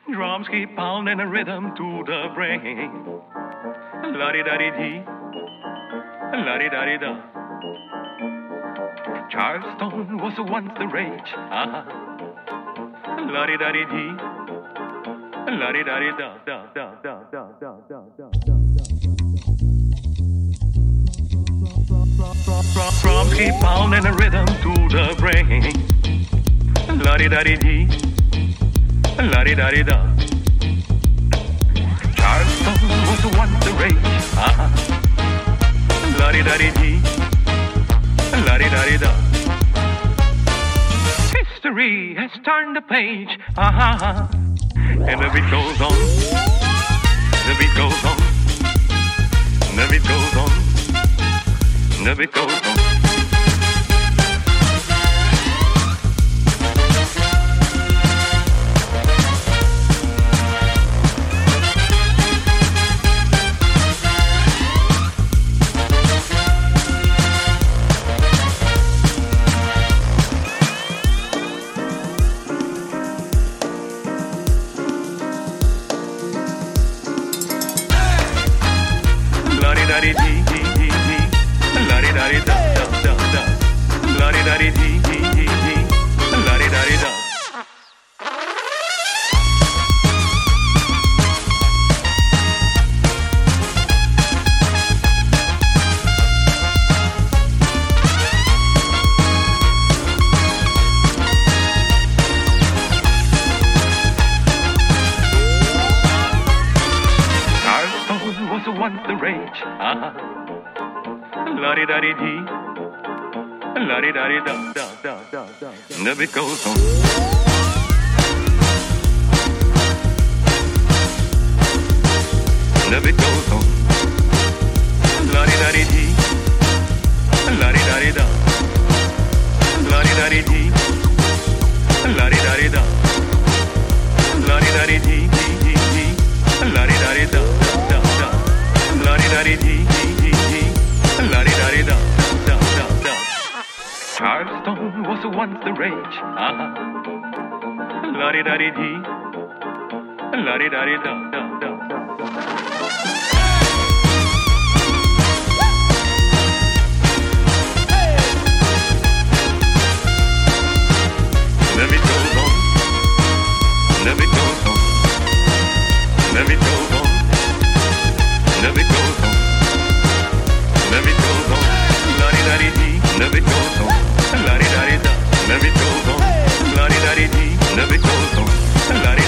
Drums keep pounding a rhythm to the brain. La-di-da-di-dee, la-di-da-di-da. Charleston was once the rage. La-di-da-di-dee, la-di-da-di-da, da, da, da, da, da, da, da, da. Drums keep pounding a rhythm to the brain. La-di-da-di-dee, la-di-da-di-da. Charleston was once the rage. La-di-da-di-dee, la-di-da-di-da. History has turned the page. And the beat goes on. The beat goes on. The beat goes on. The beat goes on. Once the rage, la-di-da-di-dee, la-di-da-di-da, da, da, da, da. The beat goes on. The beat goes on. La-di-da-di-dee, la-di-da-di-da, la-di-da-di-dee, la-di-da-di-da, la-di-da-di-dee, la-di-da-di-da, da, da. La-di-da-di-dee, la-di-da-di-da, da, da, da. Charleston was once the rage. La-di-da-di-dee, la-di-da-di-da, da, da, da, da. The beat goes on. The beat goes on. The beat goes on. The beat goes on. The beat goes on. La-di-da-di-dee. The beat goes on. La-di-da-di-da. The beat goes on. La-di-da-di-dee. The beat goes on. La-di